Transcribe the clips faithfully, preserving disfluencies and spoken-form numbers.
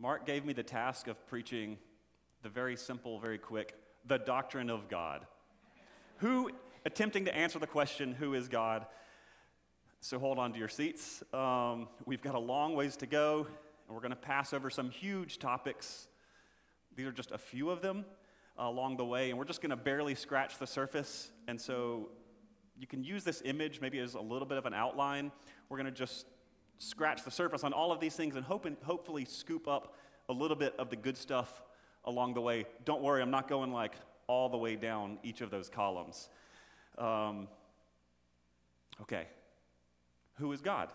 Mark gave me the task of preaching the very simple, very quick, the doctrine of God. Who, attempting to answer the question, who is God? So hold on to your seats. Um, we've got a long ways to go, and we're going to pass over some huge topics. These are just a few of them uh, along the way, and we're just going to barely scratch the surface. And so you can use this image maybe as a little bit of an outline. We're going to just scratch the surface on all of these things and hope and hopefully scoop up a little bit of the good stuff along the way. Don't worry, I'm not going like all the way down each of those columns. Um, okay, who is God?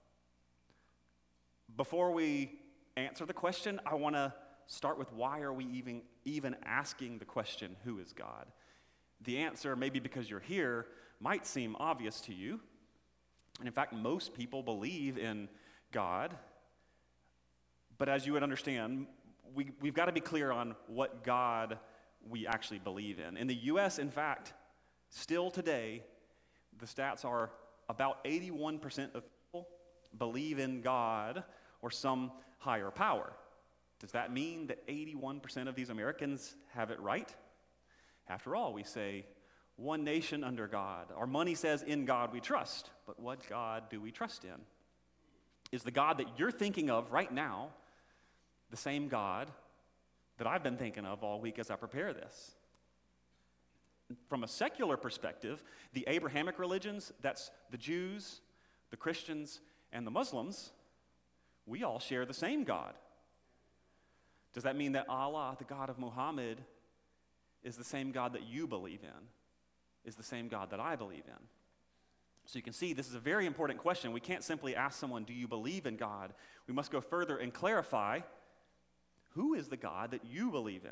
Before we answer the question, I want to start with why are we even, even asking the question, who is God? The answer, maybe because you're here, might seem obvious to you. And in fact, most people believe in God. But as you would understand, we, we've got to be clear on what God we actually believe in. In the U S, in fact, still today, the stats are about eighty-one percent of people believe in God or some higher power. Does that mean that eighty-one percent of these Americans have it right? After all, we say, one nation under God. Our money says, in God we trust. But what God do we trust in? Is the God that you're thinking of right now the same God that I've been thinking of all week as I prepare this? From a secular perspective, the Abrahamic religions, that's the Jews, the Christians, and the Muslims, we all share the same God. Does that mean that Allah, the God of Muhammad, is the same God that you believe in? Is the same God that I believe in? So you can see this is a very important question. We can't simply ask someone, do you believe in God? We must go further and clarify, who is the God that you believe in?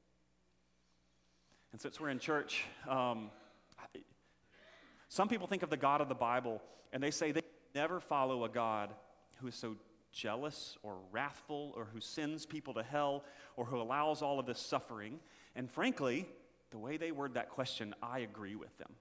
And since we're in church, um, some people think of the God of the Bible, and they say they never follow a God who is so jealous or wrathful or who sends people to hell or who allows all of this suffering. And frankly, the way they word that question, I agree with them.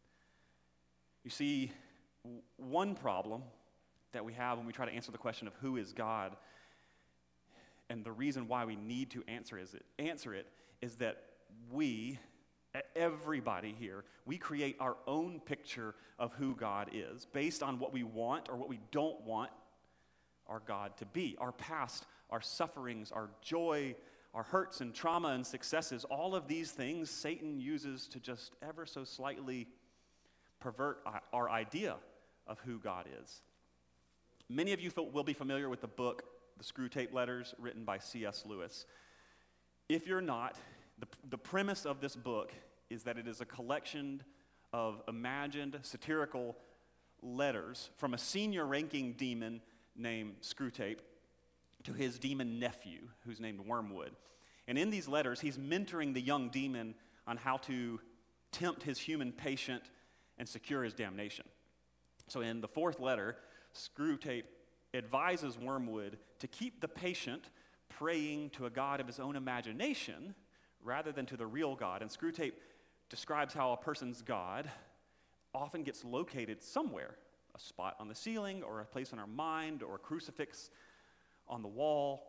You see, one problem that we have when we try to answer the question of who is God, and the reason why we need to answer is it, answer it is that we, everybody here, we create our own picture of who God is based on what we want or what we don't want our God to be. Our past, our sufferings, our joy, our hurts and trauma and successes, all of these things Satan uses to just ever so slightly pervert our idea of who God is. Many of you will be familiar with the book, The Screwtape Letters, written by C S Lewis. If you're not, the, the premise of this book is that it is a collection of imagined satirical letters from a senior-ranking demon named Screwtape to his demon nephew, who's named Wormwood. And in these letters, he's mentoring the young demon on how to tempt his human patient and secure his damnation. So in the fourth letter, Screwtape advises Wormwood to keep the patient praying to a God of his own imagination rather than to the real God. And Screwtape describes how a person's God often gets located somewhere, a spot on the ceiling or a place in our mind or a crucifix on the wall.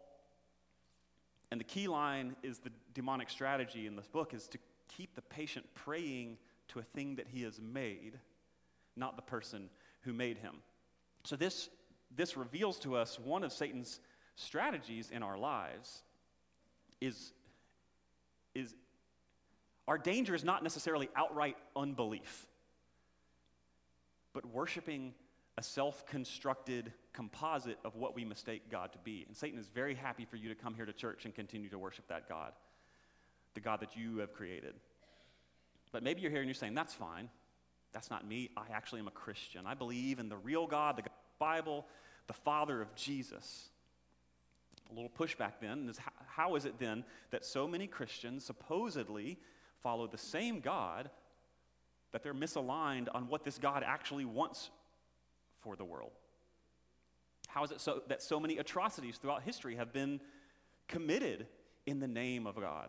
And the key line is the demonic strategy in this book is to keep the patient praying to a thing that he has made, not the person who made him. So this, this reveals to us one of Satan's strategies in our lives is, is our danger is not necessarily outright unbelief, but worshiping a self-constructed composite of what we mistake God to be. And Satan is very happy for you to come here to church and continue to worship that God, the God that you have created. But maybe you're here and you're saying, that's fine. That's not me. I actually am a Christian. I believe in the real God, the God of the Bible, the Father of Jesus. A little pushback then is how, how is it then that so many Christians supposedly follow the same God, that they're misaligned on what this God actually wants for the world? How is it so that so many atrocities throughout history have been committed in the name of God?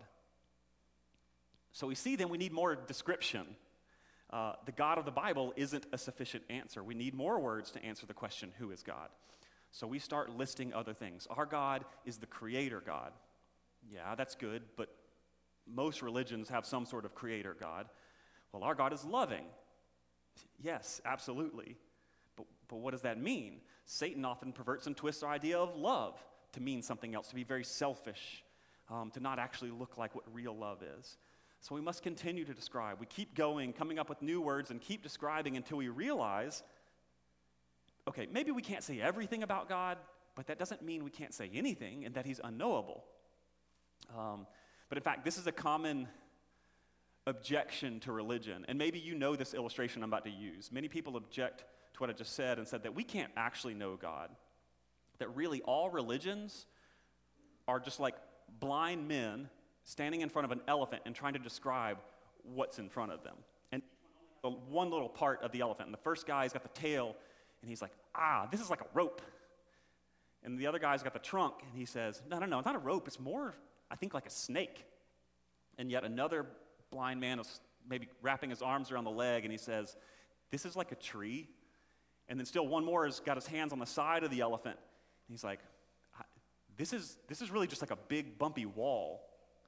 So we see then we need more description. Uh, the God of the Bible isn't a sufficient answer. We need more words to answer the question, who is God? So we start listing other things. Our God is the creator God. Yeah, that's good, but most religions have some sort of creator God. Well, our God is loving. Yes, absolutely. But, but what does that mean? Satan often perverts and twists our idea of love to mean something else, to be very selfish, um, to not actually look like what real love is. So we must continue to describe. We keep going, coming up with new words, and keep describing until we realize, okay, maybe we can't say everything about God, but that doesn't mean we can't say anything and that he's unknowable. Um, but in fact, this is a common objection to religion. And maybe you know this illustration I'm about to use. Many people object to what I just said and said that we can't actually know God. That really all religions are just like blind men standing in front of an elephant and trying to describe what's in front of them. And one little part of the elephant. And the first guy's got the tail, and he's like, ah, this is like a rope. And the other guy's got the trunk, and he says, no, no, no, it's not a rope. It's more, I think, like a snake. And yet another blind man is maybe wrapping his arms around the leg, and he says, this is like a tree. And then still one more has got his hands on the side of the elephant. And he's like, this is, this is really just like a big bumpy wall.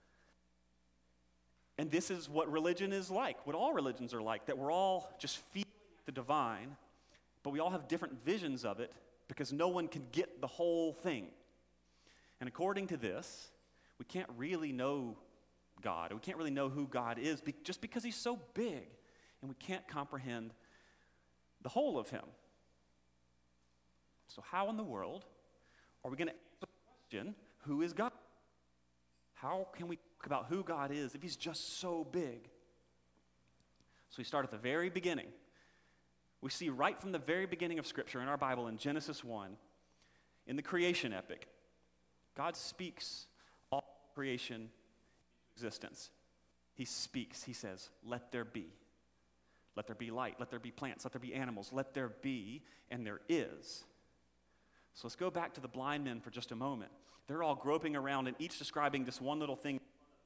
And this is what religion is like, what all religions are like, that we're all just feeling the divine, but we all have different visions of it because no one can get the whole thing. And according to this, we can't really know God. We can't really know who God is be- just because he's so big, and we can't comprehend the whole of him. So how in the world are we going to answer the question, who is God? How can we talk about who God is if he's just so big? So we start at the very beginning. We see right from the very beginning of Scripture in our Bible in Genesis one, in the creation epic, God speaks all creation into existence. He speaks. He says, let there be. Let there be light. Let there be plants. Let there be animals. Let there be, and there is. So let's go back to the blind men for just a moment. They're all groping around and each describing this one little thing.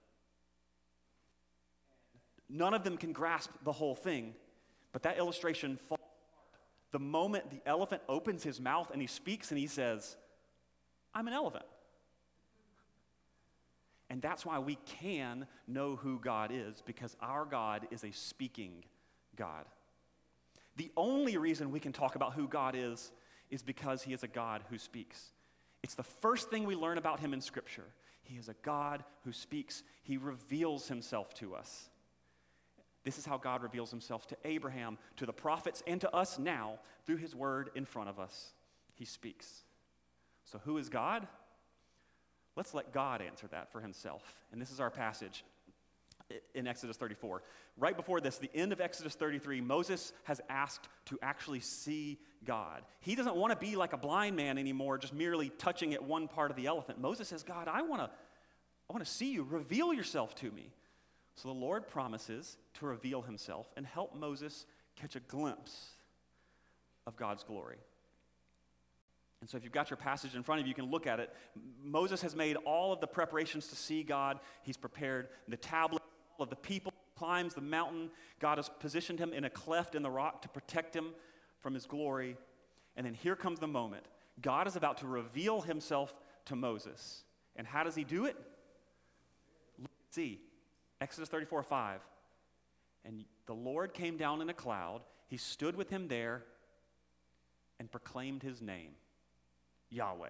None of them can grasp the whole thing, but that illustration falls apart. The moment the elephant opens his mouth and he speaks and he says, I'm an elephant. And that's why we can know who God is, because our God is a speaking God. The only reason we can talk about who God is is because he is a God who speaks. It's the first thing we learn about him in Scripture. He is a God who speaks. He reveals himself to us. This is how God reveals himself to Abraham, to the prophets, and to us now through his word in front of us. He speaks. So who is God? Let's let God answer that for himself. And this is our passage in Exodus thirty-four. Right before this, the end of Exodus thirty-three, Moses has asked to actually see God. He doesn't want to be like a blind man anymore, just merely touching at one part of the elephant. Moses says, God, I want to I want to see you. Reveal yourself to me. So the Lord promises to reveal himself and help Moses catch a glimpse of God's glory. And so if you've got your passage in front of you, you can look at it. Moses has made all of the preparations to see God. He's prepared the tablet of the people, climbs the mountain. God has positioned him in a cleft in the rock to protect him from his glory. And then here comes the moment. God is about to reveal himself to Moses. And how does he do it? Let's see. Exodus thirty-four five. And the Lord came down in a cloud. He stood with him there and proclaimed his name, Yahweh.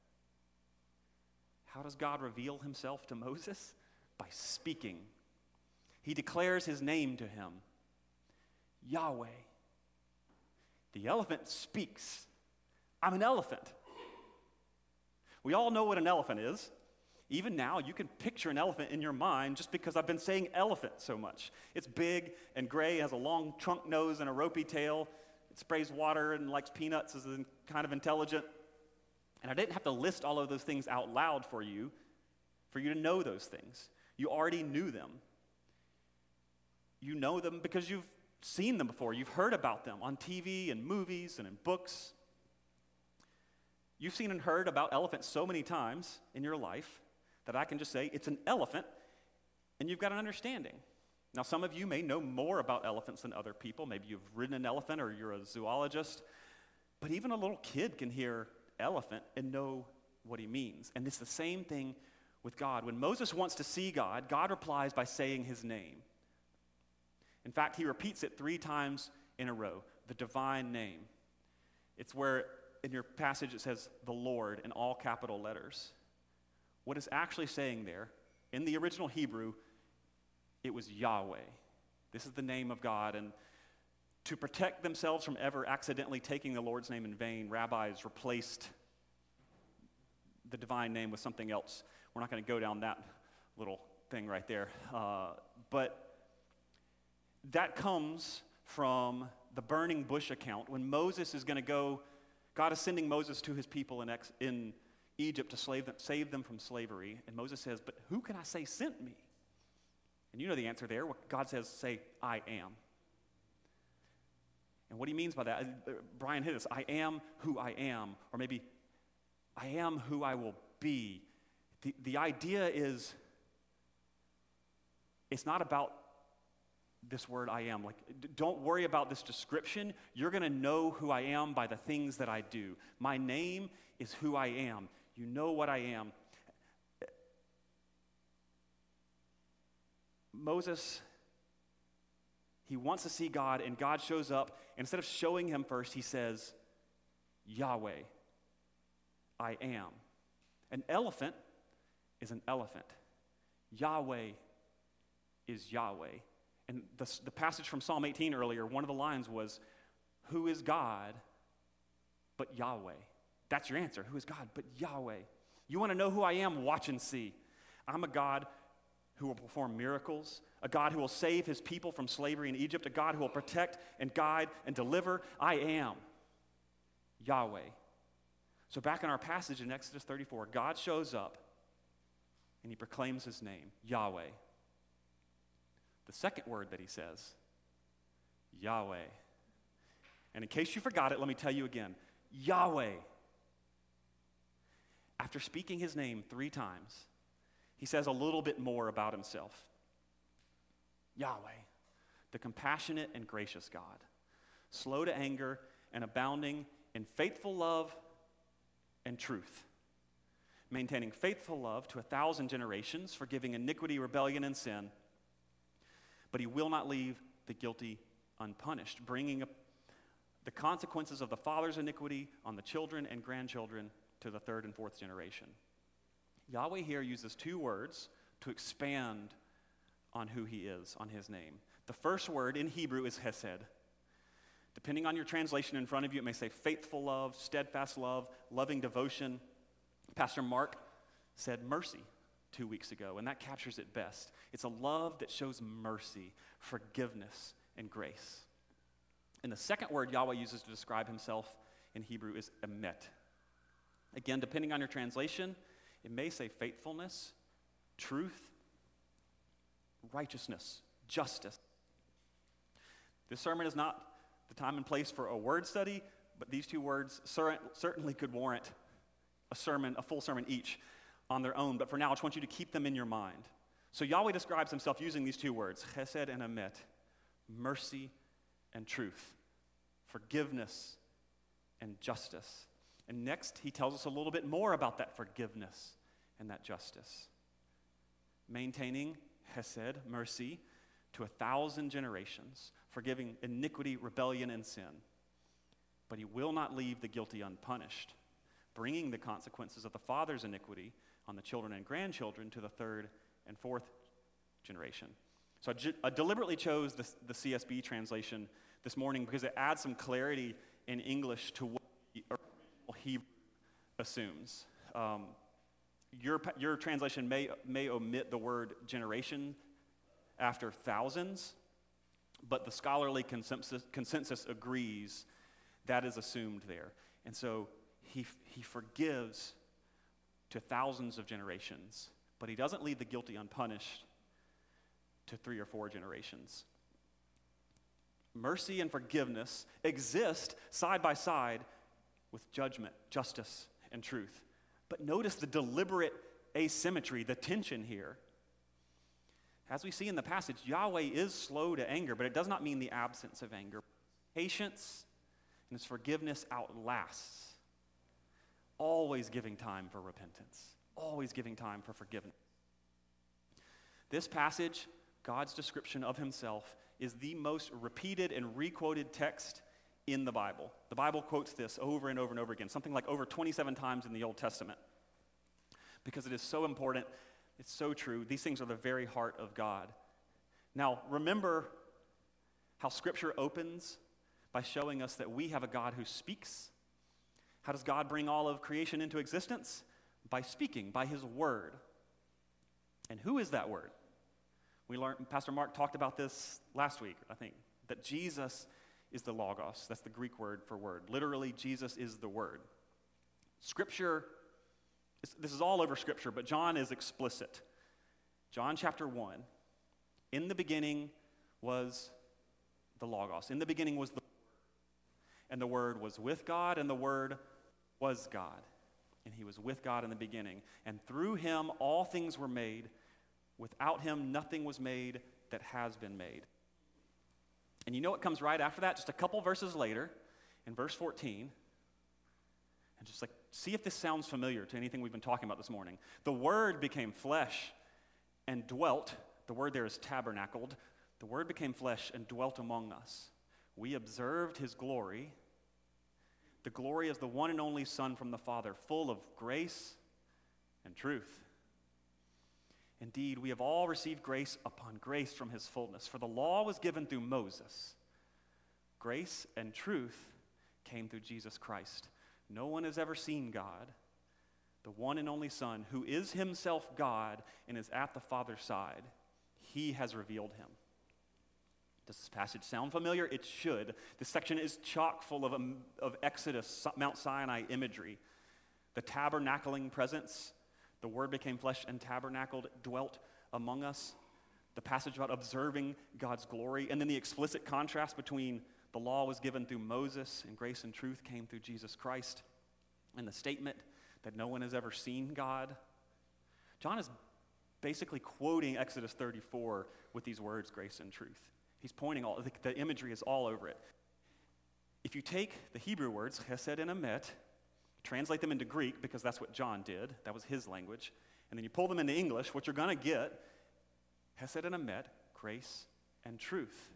How does God reveal himself to Moses? By speaking. He declares his name to him, Yahweh. The elephant speaks. I'm an elephant. We all know what an elephant is. Even now, you can picture an elephant in your mind just because I've been saying elephant so much. It's big and gray, has a long trunk nose and a ropey tail. It sprays water and likes peanuts, is kind of intelligent. And I didn't have to list all of those things out loud for you, for you to know those things. You already knew them. You know them because you've seen them before. You've heard about them on T V and movies and in books. You've seen and heard about elephants so many times in your life that I can just say it's an elephant, and you've got an understanding. Now, some of you may know more about elephants than other people. Maybe you've ridden an elephant or you're a zoologist. But even a little kid can hear elephant and know what he means. And it's the same thing with God. When Moses wants to see God, God replies by saying his name. In fact, he repeats it three times in a row, the divine name. It's where in your passage it says the Lord in all capital letters. What it's actually saying there, in the original Hebrew, it was Yahweh. This is the name of God. And to protect themselves from ever accidentally taking the Lord's name in vain, rabbis replaced the divine name with something else. We're not going to go down that little thing right there. Uh, but that comes from the burning bush account. When Moses is going to go, God is sending Moses to his people in, ex, in Egypt to slave them, save them from slavery. And Moses says, but who can I say sent me? And you know the answer there. What God says, say, I am. And what he means by that, uh, Brian hit this, I am who I am, or maybe I am who I will be. The, the idea is, it's not about this word I am. Like, d- don't worry about this description. You're going to know who I am by the things that I do. My name is who I am. You know what I am. Moses, he wants to see God, and God shows up. And instead of showing him first, he says, Yahweh, I am. An elephant is an elephant. Yahweh is Yahweh. And the, the passage from Psalm eighteen earlier, one of the lines was, who is God but Yahweh? That's your answer. Who is God but Yahweh? You want to know who I am? Watch and see. I'm a God who will perform miracles, a God who will save his people from slavery in Egypt, a God who will protect and guide and deliver. I am Yahweh. So back in our passage in Exodus thirty-four, God shows up and he proclaims his name, Yahweh. The second word that he says, Yahweh. And in case you forgot it, let me tell you again, Yahweh. After speaking his name three times, he says a little bit more about himself. Yahweh, the compassionate and gracious God, slow to anger and abounding in faithful love and truth, maintaining faithful love to a thousand generations, forgiving iniquity, rebellion, and sin. But he will not leave the guilty unpunished, bringing up the consequences of the father's iniquity on the children and grandchildren to the third and fourth generation. Yahweh here uses two words to expand on who he is, on his name. The first word in Hebrew is hesed. Depending on your translation in front of you, it may say faithful love, steadfast love, loving devotion. Pastor Mark said mercy two weeks ago, and that captures it best. It's a love that shows mercy, forgiveness, and grace. And the second word Yahweh uses to describe himself in Hebrew is emet. Again, depending on your translation, it may say faithfulness, truth, righteousness, justice. This sermon is not the time and place for a word study, but these two words cer- certainly could warrant a sermon, a full sermon each on their own. But for now, I just want you to keep them in your mind. So Yahweh describes himself using these two words, chesed and emet, mercy and truth, forgiveness and justice. And next, he tells us a little bit more about that forgiveness and that justice. Maintaining hesed, mercy, to a thousand generations, forgiving iniquity, rebellion, and sin. But he will not leave the guilty unpunished, bringing the consequences of the father's iniquity on the children and grandchildren to the third and fourth generation. So I, ju- I deliberately chose the, the C S B translation this morning because it adds some clarity in English to what the original Hebrew assumes. Um, your, your translation may, may omit the word generation after thousands, but the scholarly consensus, consensus agrees that is assumed there. And so he, he forgives to thousands of generations, but he doesn't leave the guilty unpunished to three or four generations. Mercy and forgiveness exist side by side with judgment, justice, and truth. But notice the deliberate asymmetry, the tension here. As we see in the passage, Yahweh is slow to anger, but it does not mean the absence of anger. Patience and his forgiveness outlasts. always giving time for repentance, always giving time for forgiveness. This passage, God's description of himself, is the most repeated and requoted text in the Bible. The Bible quotes this over and over and over again, something like over twenty-seven times in the Old Testament, because it is so important, it's so true. These things are the very heart of God. Now, remember how Scripture opens by showing us that we have a God who speaks. How does God bring all of creation into existence? By speaking, by his word. And who is that word? We learned, Pastor Mark talked about this last week, I think, that Jesus is the Logos. That's the Greek word for word. Literally, Jesus is the word. Scripture, this is all over Scripture, but John is explicit. John chapter one, in the beginning was the Logos. In the beginning was the Word. And the Word was with God, and the Word was God. And he was with God in the beginning. And through him all things were made. Without him nothing was made that has been made. And you know what comes right after that? Just a couple verses later, in verse fourteen. And just like, see if this sounds familiar to anything we've been talking about this morning. The Word became flesh and dwelt. The word there is tabernacled. The Word became flesh and dwelt among us. We observed his glory. The glory as the one and only Son from the Father, full of grace and truth. Indeed, we have all received grace upon grace from his fullness. For the law was given through Moses. Grace and truth came through Jesus Christ. No one has ever seen God, the one and only Son, who is himself God and is at the Father's side. He has revealed him. Does this passage sound familiar? It should. This section is chock full of, um, of Exodus, Mount Sinai imagery. The tabernacling presence, the Word became flesh and tabernacled, dwelt among us. The passage about observing God's glory, and then the explicit contrast between the law was given through Moses and grace and truth came through Jesus Christ. And the statement that no one has ever seen God. John is basically quoting Exodus thirty-four with these words, grace and truth. He's pointing all, the, the imagery is all over it. If you take the Hebrew words, chesed and emet, translate them into Greek, because that's what John did, that was his language, and then you pull them into English, what you're going to get, chesed and emet, grace and truth.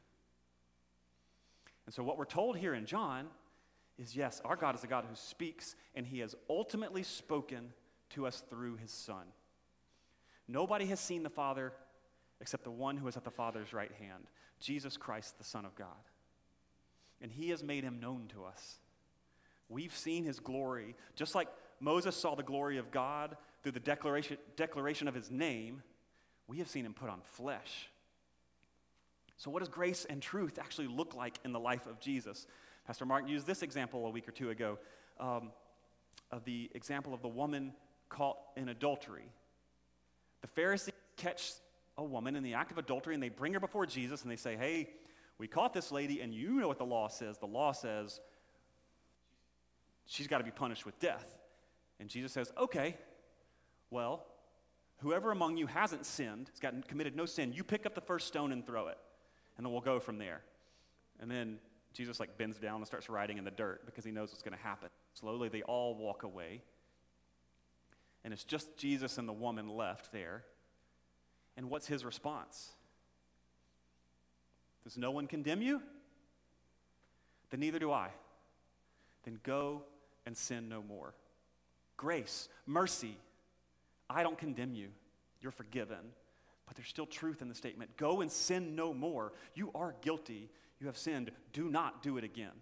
And so what we're told here in John is, yes, our God is a God who speaks, and he has ultimately spoken to us through his Son. Nobody has seen the Father except the one who is at the Father's right hand, Jesus Christ, the Son of God. And he has made him known to us. We've seen his glory. Just like Moses saw the glory of God through the declaration, declaration of his name, we have seen him put on flesh. So what does grace and truth actually look like in the life of Jesus? Pastor Mark used this example a week or two ago um, of the example of the woman caught in adultery. The Pharisees catch a woman in the act of adultery, and they bring her before Jesus, and they say, hey, we caught this lady, and you know what the law says. The law says she's got to be punished with death. And Jesus says, okay, well, whoever among you hasn't sinned, has gotten committed no sin, you pick up the first stone and throw it, and then we'll go from there. And then Jesus like bends down and starts writing in the dirt because he knows what's going to happen. Slowly, they all walk away. And it's just Jesus and the woman left there. And what's his response? Does no one condemn you? Then neither do I. Then go and sin no more. Grace, mercy. I don't condemn you. You're forgiven. But there's still truth in the statement. Go and sin no more. You are guilty. You have sinned. Do not do it again.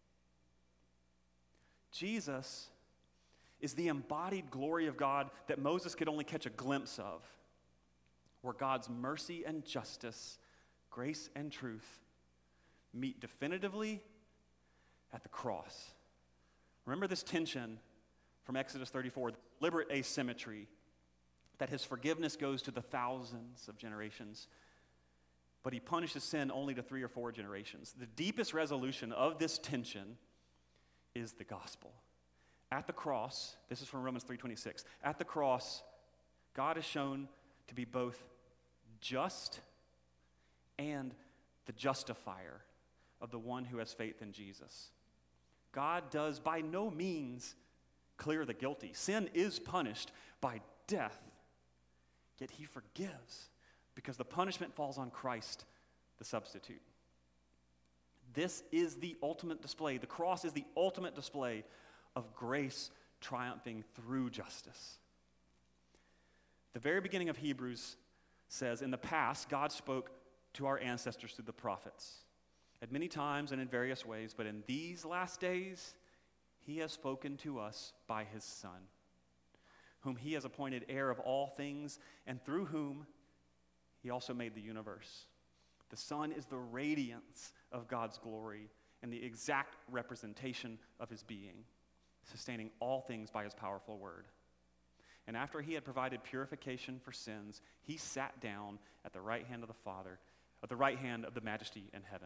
Jesus is the embodied glory of God that Moses could only catch a glimpse of, where God's mercy and justice, grace and truth meet definitively at the cross. Remember this tension from Exodus thirty-four, the deliberate asymmetry, that his forgiveness goes to the thousands of generations, but he punishes sin only to three or four generations. The deepest resolution of this tension is the gospel. At the cross, this is from Romans three twenty-six, at the cross, God is shown to be both just and the justifier of the one who has faith in Jesus. God does by no means clear the guilty. Sin is punished by death, yet he forgives because the punishment falls on Christ, the substitute. This is the ultimate display. The cross is the ultimate display of grace triumphing through justice. The very beginning of Hebrews says, in the past, God spoke to our ancestors through the prophets at many times and in various ways, but in these last days, he has spoken to us by his Son, whom he has appointed heir of all things, and through whom he also made the universe. The Son is the radiance of God's glory and the exact representation of his being, sustaining all things by his powerful word. And after he had provided purification for sins, he sat down at the right hand of the Father, at the right hand of the Majesty in heaven.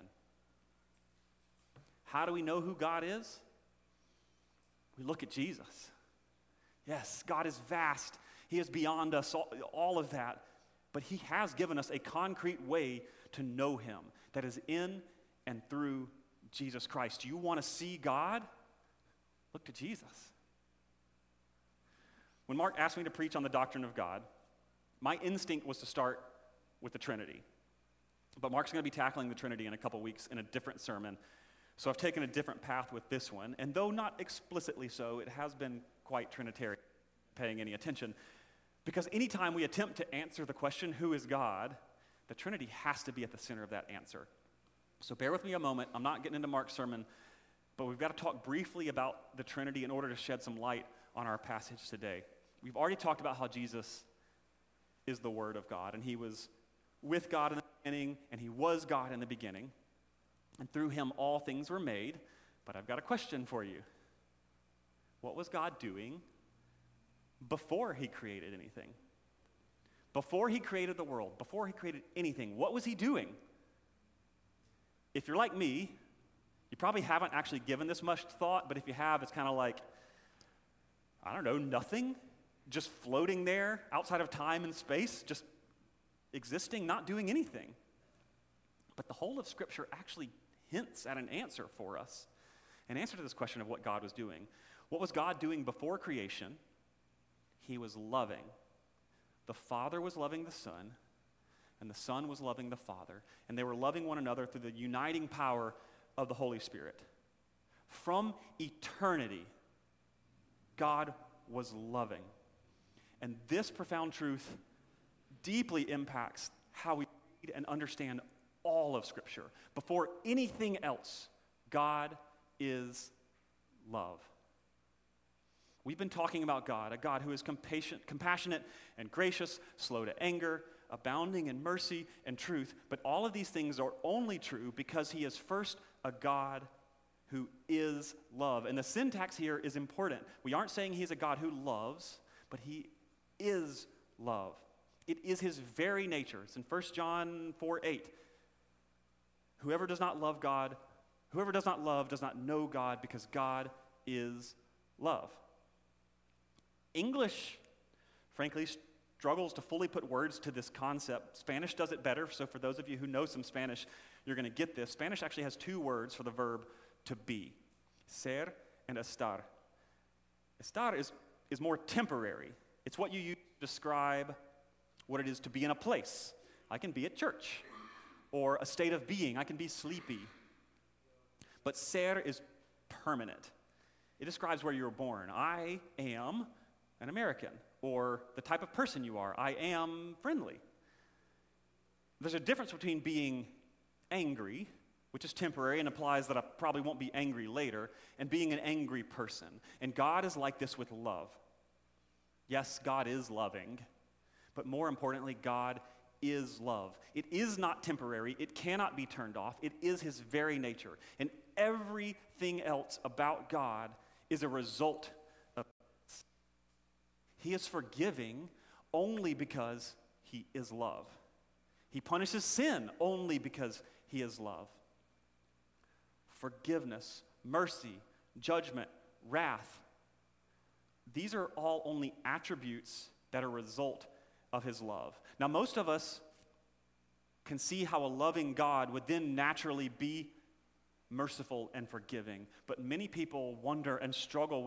How do we know who God is? We look at Jesus. Yes, God is vast. He is beyond us, all, all of that. But he has given us a concrete way to know him that is in and through Jesus Christ. You want to see God? Look to Jesus. When Mark asked me to preach on the doctrine of God, my instinct was to start with the Trinity. But Mark's going to be tackling the Trinity in a couple weeks in a different sermon. So I've taken a different path with this one. And though not explicitly so, it has been quite Trinitarian, paying any attention. Because anytime we attempt to answer the question, who is God, the Trinity has to be at the center of that answer. So bear with me a moment. I'm not getting into Mark's sermon, but we've got to talk briefly about the Trinity in order to shed some light on our passage today. We've already talked about how Jesus is the Word of God, and he was with God in the beginning, and he was God in the beginning, and through him all things were made. But I've got a question for you. What was God doing before he created anything? Before he created the world, before he created anything, what was he doing? If you're like me, you probably haven't actually given this much thought, but if you have, it's kind of like, I don't know, nothing, just floating there outside of time and space, just existing, not doing anything. But the whole of Scripture actually hints at an answer for us, an answer to this question of what God was doing. What was God doing before creation? He was loving. The Father was loving the Son, and the Son was loving the Father, and they were loving one another through the uniting power of the Holy Spirit. From eternity, God was loving. And this profound truth deeply impacts how we read and understand all of Scripture. Before anything else, God is love. We've been talking about God, a God who is compassion, compassionate and gracious, slow to anger, abounding in mercy and truth. But all of these things are only true because he is first a God who is love. And the syntax here is important. We aren't saying he's a God who loves, but he is love. It is his very nature. It's in First John four eight. Whoever does not love God, whoever does not love does not know God, because God is love. English, frankly, struggles to fully put words to this concept. Spanish does it better, so for those of you who know some Spanish, you're going to get this. Spanish actually has two words for the verb to be, ser and estar. Estar is, is more temporary. It's what you use to describe what it is to be in a place. I can be at church, or a state of being. I can be sleepy. But ser is permanent. It describes where you were born. I am an American, or the type of person you are. I am friendly. There's a difference between being angry, which is temporary and implies that I probably won't be angry later, and being an angry person. And God is like this with love. Yes, God is loving, but more importantly, God is love. It is not temporary. It cannot be turned off. It is his very nature. And everything else about God is a result of this. He is forgiving only because he is love. He punishes sin only because he is love. Forgiveness, mercy, judgment, wrath, these are all only attributes that are a result of his love. Now, most of us can see how a loving God would then naturally be merciful and forgiving, but many people wonder and struggle with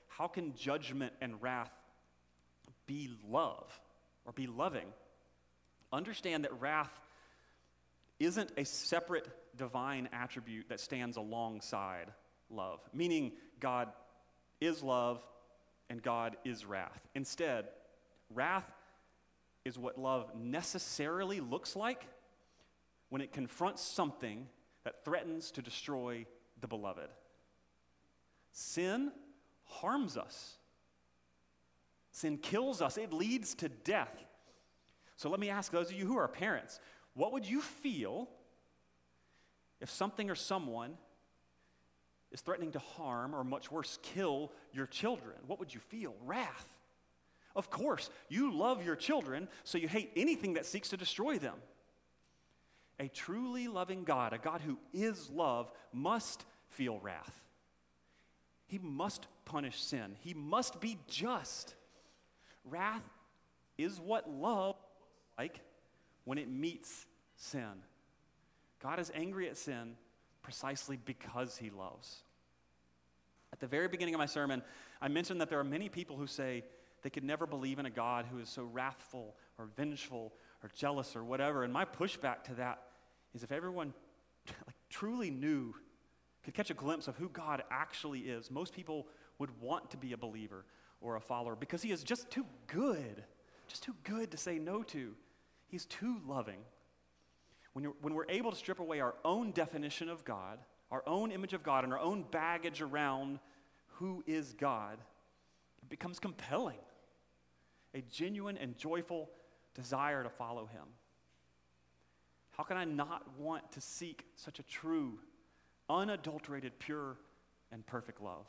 how can judgment and wrath be love or be loving? Understand that wrath isn't a separate divine attribute that stands alongside love, meaning God is love and God is wrath. Instead, wrath is what love necessarily looks like when it confronts something that threatens to destroy the beloved. Sin harms us. Sin kills us. It leads to death. So let me ask those of you who are parents, what would you feel if something or someone is threatening to harm or much worse, kill your children? What would you feel? Wrath. Of course, you love your children, so you hate anything that seeks to destroy them. A truly loving God, a God who is love, must feel wrath. He must punish sin. He must be just. Wrath is what love looks like when it meets sin. God is angry at sin precisely because he loves. At the very beginning of my sermon, I mentioned that there are many people who say they could never believe in a God who is so wrathful or vengeful or jealous or whatever. And my pushback to that is if everyone like, truly knew, could catch a glimpse of who God actually is, most people would want to be a believer or a follower because he is just too good, just too good to say no to. He's too loving. When, you're, when we're able to strip away our own definition of God, our own image of God, and our own baggage around who is God, it becomes compelling. A genuine and joyful desire to follow him. How can I not want to seek such a true, unadulterated, pure, and perfect love?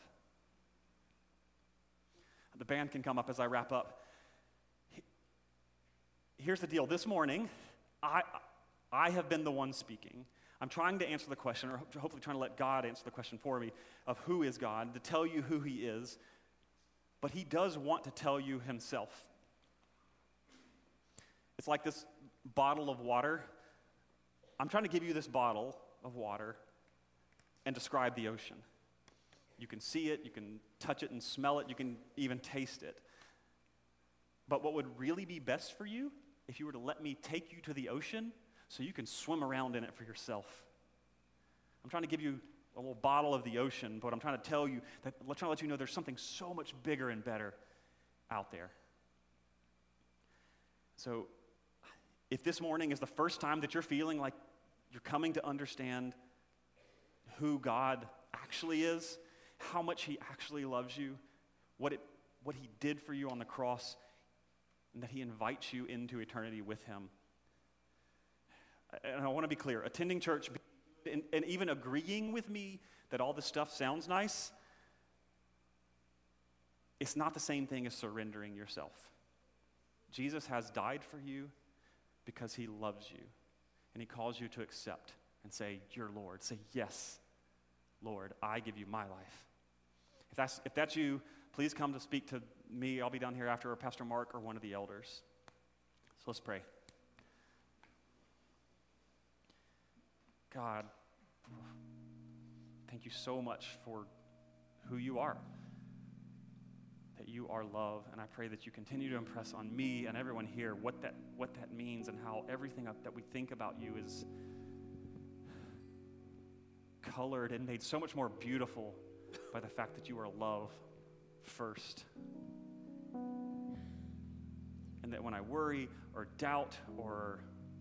The band can come up as I wrap up. Here's the deal. This morning, I, I have been the one speaking. I'm trying to answer the question, or hopefully trying to let God answer the question for me, of who is God, to tell you who he is, but he does want to tell you himself. It's like this bottle of water. I'm trying to give you this bottle of water and describe the ocean. You can see it, you can touch it and smell it, you can even taste it. But what would really be best for you if you were to let me take you to the ocean so you can swim around in it for yourself? I'm trying to give you a little bottle of the ocean, but I'm trying to tell you, that, I'm trying to let you know there's something so much bigger and better out there. So if this morning is the first time that you're feeling like you're coming to understand who God actually is, how much he actually loves you, what it, what he did for you on the cross, and that he invites you into eternity with him. And I want to be clear, attending church and, and even agreeing with me that all this stuff sounds nice, it's not the same thing as surrendering yourself. Jesus has died for you because he loves you, and he calls you to accept and say, "You're Lord." Say, "Yes, Lord, I give you my life." If that's, if that's you, please come to speak to me. I'll be down here after, or Pastor Mark or one of the elders. So let's pray. God, thank you so much for who you are, that you are love, and I pray that you continue to impress on me and everyone here what that, what that means and how everything that we think about you is colored and made so much more beautiful by the fact that you are love first. And that when I worry or doubt or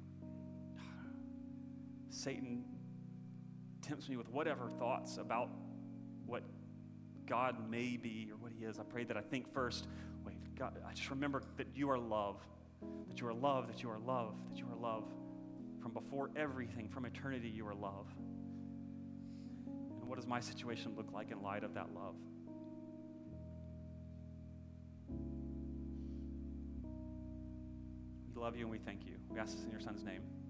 Satan tempts me with whatever thoughts about what God may be or what he is, I pray that I think first, wait, God, I just remember that you are love, that you are love, that you are love, that you are love. From before everything, from eternity, you are love. And what does my situation look like in light of that love? We love you and we thank you. We ask this in your son's name.